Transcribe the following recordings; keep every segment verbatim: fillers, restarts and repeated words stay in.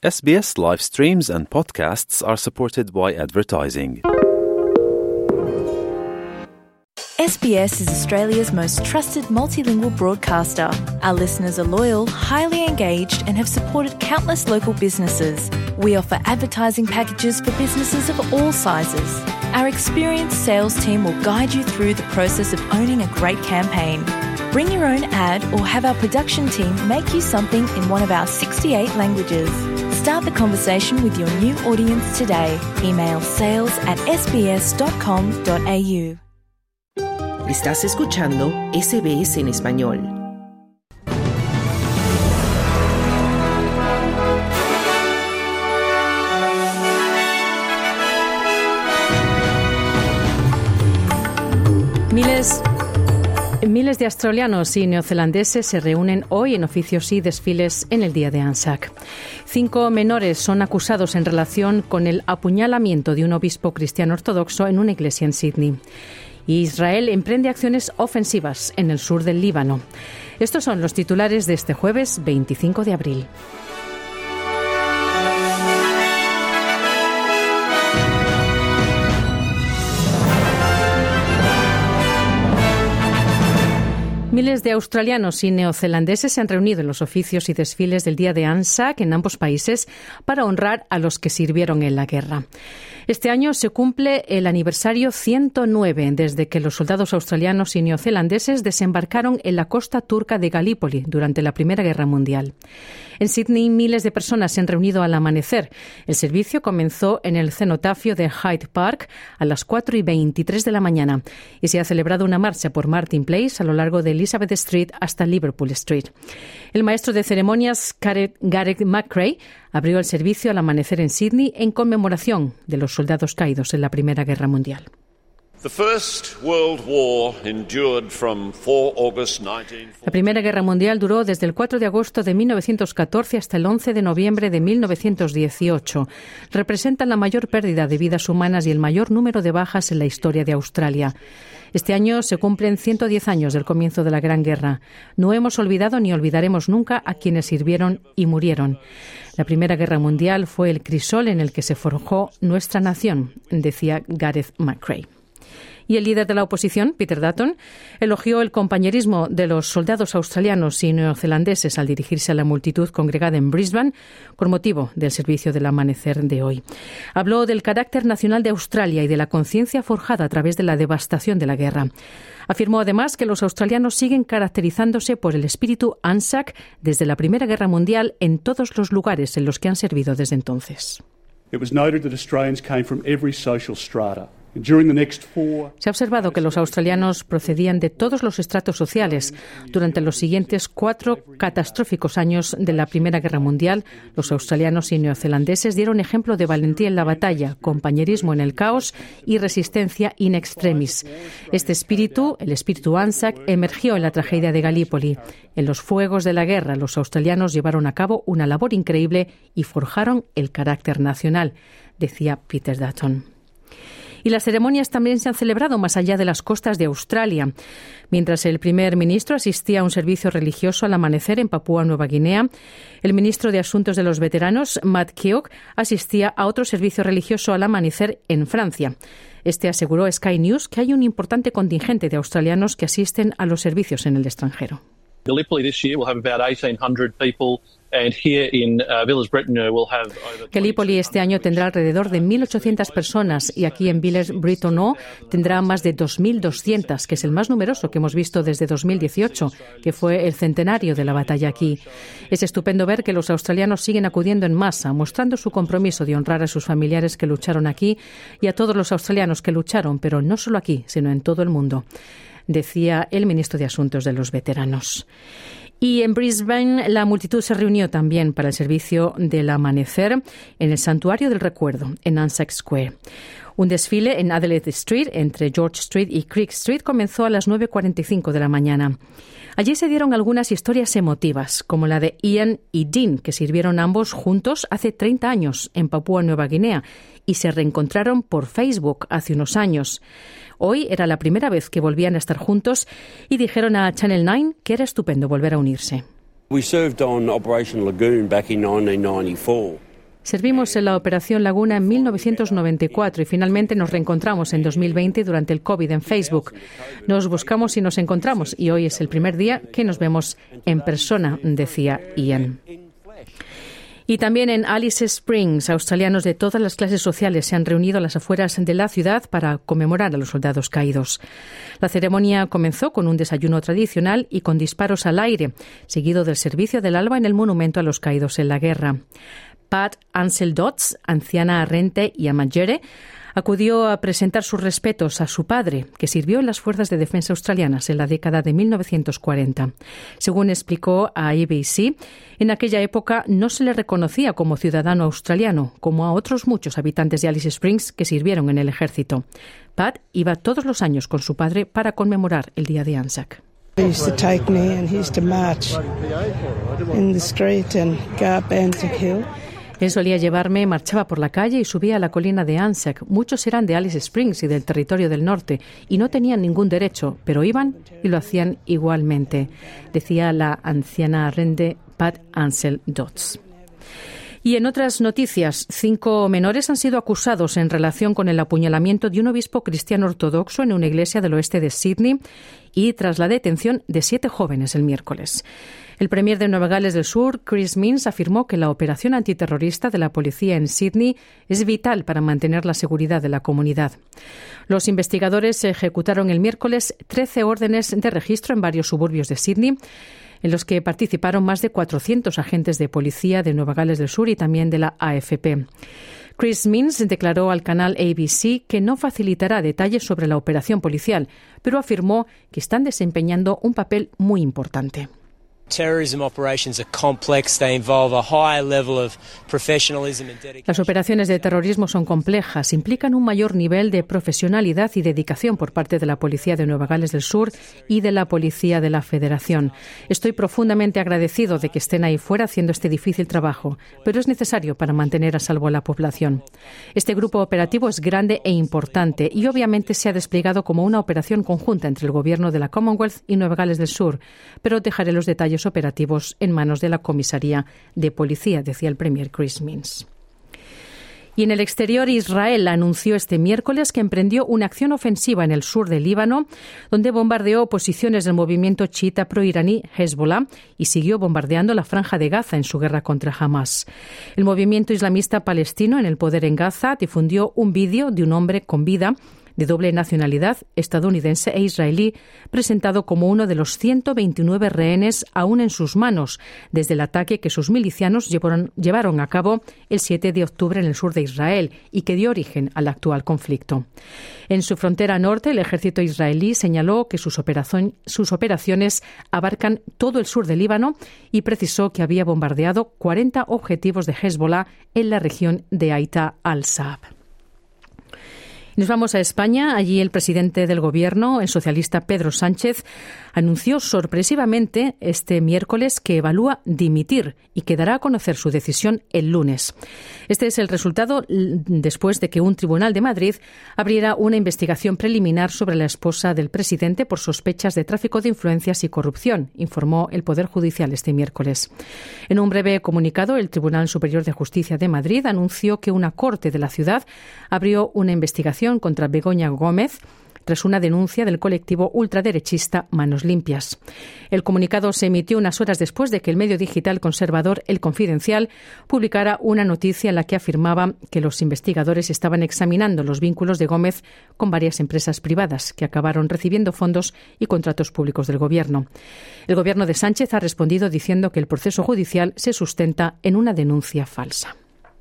S B S live streams and podcasts are supported by advertising. S B S is Australia's most trusted multilingual broadcaster. Our listeners are loyal, highly engaged, and have supported countless local businesses. We offer advertising packages for businesses of all sizes. Our experienced sales team will guide you through the process of owning a great campaign. Bring your own ad or have our production team make you something in one of our sixty-eight languages. Start the conversation with your new audience today. Email sales at s b s dot com dot a u. Estás escuchando S B S en español. Miles, miles de australianos y neozelandeses se reúnen hoy en oficios y desfiles en el día de Anzac. Cinco menores son acusados en relación con el apuñalamiento de un obispo cristiano ortodoxo en una iglesia en Sydney. Israel emprende acciones ofensivas en el sur del Líbano. Estos son los titulares de este jueves veinticinco de abril. Miles de australianos y neozelandeses se han reunido en los oficios y desfiles del Día de Anzac en ambos países para honrar a los que sirvieron en la guerra. Este año se cumple el aniversario ciento nueve desde que los soldados australianos y neozelandeses desembarcaron en la costa turca de Galípoli durante la Primera Guerra Mundial. En Sydney, miles de personas se han reunido al amanecer. El servicio comenzó en el cenotafio de Hyde Park a las cuatro y veintitrés de la mañana y se ha celebrado una marcha por Martin Place a lo largo de Elizabeth Street hasta Liverpool Street. El maestro de ceremonias, Gareth McRae, abrió el servicio al amanecer en Sydney en conmemoración de los soldados caídos en la Primera Guerra Mundial. La Primera Guerra Mundial duró desde el cuatro de agosto de mil novecientos catorce hasta el once de noviembre de mil novecientos dieciocho. Representa la mayor pérdida de vidas humanas y el mayor número de bajas en la historia de Australia. Este año se cumplen ciento diez años del comienzo de la Gran Guerra. No hemos olvidado ni olvidaremos nunca a quienes sirvieron y murieron. La Primera Guerra Mundial fue el crisol en el que se forjó nuestra nación, decía Gareth McRae. Y el líder de la oposición, Peter Dutton, elogió el compañerismo de los soldados australianos y neozelandeses al dirigirse a la multitud congregada en Brisbane con motivo del servicio del amanecer de hoy. Habló del carácter nacional de Australia y de la conciencia forjada a través de la devastación de la guerra. Afirmó además que los australianos siguen caracterizándose por el espíritu Anzac desde la Primera Guerra Mundial en todos los lugares en los que han servido desde entonces. It was noted that Australians came from every social strata. Se ha observado que los australianos procedían de todos los estratos sociales. Durante los siguientes cuatro catastróficos años de la Primera Guerra Mundial, los australianos y neozelandeses dieron ejemplo de valentía en la batalla, compañerismo en el caos y resistencia in extremis. Este espíritu, el espíritu Anzac, emergió en la tragedia de Galípoli. En los fuegos de la guerra, los australianos llevaron a cabo una labor increíble y forjaron el carácter nacional, decía Peter Dutton. Y las ceremonias también se han celebrado más allá de las costas de Australia. Mientras el primer ministro asistía a un servicio religioso al amanecer en Papúa Nueva Guinea, el ministro de Asuntos de los Veteranos, Matt Keogh, asistía a otro servicio religioso al amanecer en Francia. Este aseguró a Sky News que hay un importante contingente de australianos que asisten a los servicios en el extranjero. Galípoli este año tendrá alrededor de mil ochocientas personas y aquí en Villers-Bretonneux tendrá más de dos mil doscientas, que es el más numeroso que hemos visto desde dos mil dieciocho, que fue el centenario de la batalla aquí. Es estupendo ver que los australianos siguen acudiendo en masa, mostrando su compromiso de honrar a sus familiares que lucharon aquí y a todos los australianos que lucharon, pero no solo aquí, sino en todo el mundo, decía el ministro de Asuntos de los Veteranos. Y en Brisbane la multitud se reunió también para el servicio del amanecer en el Santuario del Recuerdo, en Anzac Square. Un desfile en Adelaide Street, entre George Street y Creek Street, comenzó a las nueve cuarenta y cinco de la mañana. Allí se dieron algunas historias emotivas, como la de Ian y Dean, que sirvieron ambos juntos hace treinta años en Papúa Nueva Guinea y se reencontraron por Facebook hace unos años. Hoy era la primera vez que volvían a estar juntos y dijeron a Channel nueve que era estupendo volver a unirse. We served on Operation Lagoon back in nineteen ninety-four. Servimos en la Operación Laguna en mil novecientos noventa y cuatro y finalmente nos reencontramos en dos mil veinte durante el COVID en Facebook. Nos buscamos y nos encontramos y hoy es el primer día que nos vemos en persona, decía Ian. Y también en Alice Springs, australianos de todas las clases sociales se han reunido a las afueras de la ciudad para conmemorar a los soldados caídos. La ceremonia comenzó con un desayuno tradicional y con disparos al aire, seguido del servicio del alba en el monumento a los caídos en la guerra. Pat Ansell-Dodds, anciana Arrente y Amagere, acudió a presentar sus respetos a su padre, que sirvió en las Fuerzas de Defensa australianas en la década de mil novecientos cuarenta. Según explicó a A B C, en aquella época no se le reconocía como ciudadano australiano, como a otros muchos habitantes de Alice Springs que sirvieron en el ejército. Pat iba todos los años con su padre para conmemorar el día de Anzac. He used to take me and he used to march in the street and go up Anzac Hill. Él solía llevarme, marchaba por la calle y subía a la colina de Anzac. Muchos eran de Alice Springs y del Territorio del Norte y no tenían ningún derecho, pero iban y lo hacían igualmente, decía la anciana arrende Pat Ansell-Dodds. Y en otras noticias, cinco menores han sido acusados en relación con el apuñalamiento de un obispo cristiano ortodoxo en una iglesia del oeste de Sydney y tras la detención de siete jóvenes el miércoles. El premier de Nueva Gales del Sur, Chris Minns, afirmó que la operación antiterrorista de la policía en Sydney es vital para mantener la seguridad de la comunidad. Los investigadores ejecutaron el miércoles trece órdenes de registro en varios suburbios de Sydney, en los que participaron más de cuatrocientos agentes de policía de Nueva Gales del Sur y también de la A F P. Chris Minns declaró al canal A B C que no facilitará detalles sobre la operación policial, pero afirmó que están desempeñando un papel muy importante. Las operaciones de terrorismo son complejas, implican un mayor nivel de profesionalidad y dedicación por parte de la Policía de Nueva Gales del Sur y de la Policía de la Federación. Estoy profundamente agradecido de que estén ahí fuera haciendo este difícil trabajo, pero es necesario para mantener a salvo a la población. Este grupo operativo es grande e importante y obviamente se ha desplegado como una operación conjunta entre el Gobierno de la Commonwealth y Nueva Gales del Sur, pero dejaré los detalles operativos en manos de la comisaría de policía, decía el premier Chris Minns. Y en el exterior, Israel anunció este miércoles que emprendió una acción ofensiva en el sur del Líbano, donde bombardeó posiciones del movimiento chiita proiraní Hezbollah y siguió bombardeando la franja de Gaza en su guerra contra Hamas. El movimiento islamista palestino en el poder en Gaza difundió un vídeo de un hombre con vida de doble nacionalidad estadounidense e israelí, presentado como uno de los ciento veintinueve rehenes aún en sus manos desde el ataque que sus milicianos llevaron, llevaron a cabo el siete de octubre en el sur de Israel y que dio origen al actual conflicto. En su frontera norte, el ejército israelí señaló que sus, operación, sus operaciones abarcan todo el sur del Líbano y precisó que había bombardeado cuarenta objetivos de Hezbollah en la región de Aita al-Saab. Nos vamos a España. Allí el presidente del Gobierno, el socialista Pedro Sánchez, anunció sorpresivamente este miércoles que evalúa dimitir y que dará a conocer su decisión el lunes. Este es el resultado después de que un tribunal de Madrid abriera una investigación preliminar sobre la esposa del presidente por sospechas de tráfico de influencias y corrupción, informó el Poder Judicial este miércoles. En un breve comunicado, el Tribunal Superior de Justicia de Madrid anunció que una corte de la ciudad abrió una investigación contra Begoña Gómez tras una denuncia del colectivo ultraderechista Manos Limpias. El comunicado se emitió unas horas después de que el medio digital conservador El Confidencial publicara una noticia en la que afirmaba que los investigadores estaban examinando los vínculos de Gómez con varias empresas privadas que acabaron recibiendo fondos y contratos públicos del Gobierno. El Gobierno de Sánchez ha respondido diciendo que el proceso judicial se sustenta en una denuncia falsa.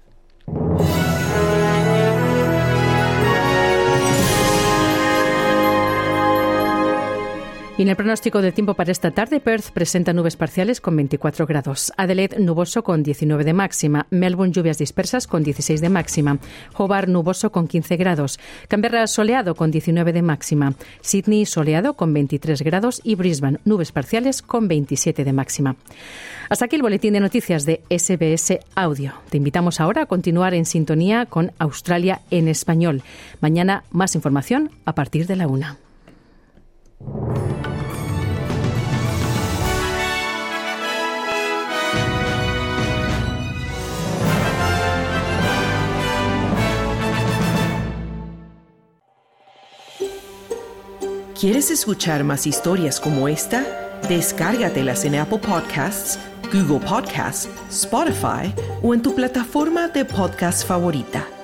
Y en el pronóstico del tiempo para esta tarde, Perth presenta nubes parciales con veinticuatro grados. Adelaide nuboso con diecinueve de máxima. Melbourne lluvias dispersas con dieciséis de máxima. Hobart nuboso con quince grados. Canberra soleado con diecinueve de máxima. Sydney soleado con veintitrés grados y Brisbane nubes parciales con veintisiete de máxima. Hasta aquí el boletín de noticias de S B S Audio. Te invitamos ahora a continuar en sintonía con Australia en español. Mañana más información a partir de la una. ¿Quieres escuchar más historias como esta? Descárgatelas en Apple Podcasts, Google Podcasts, Spotify o en tu plataforma de podcast favorita.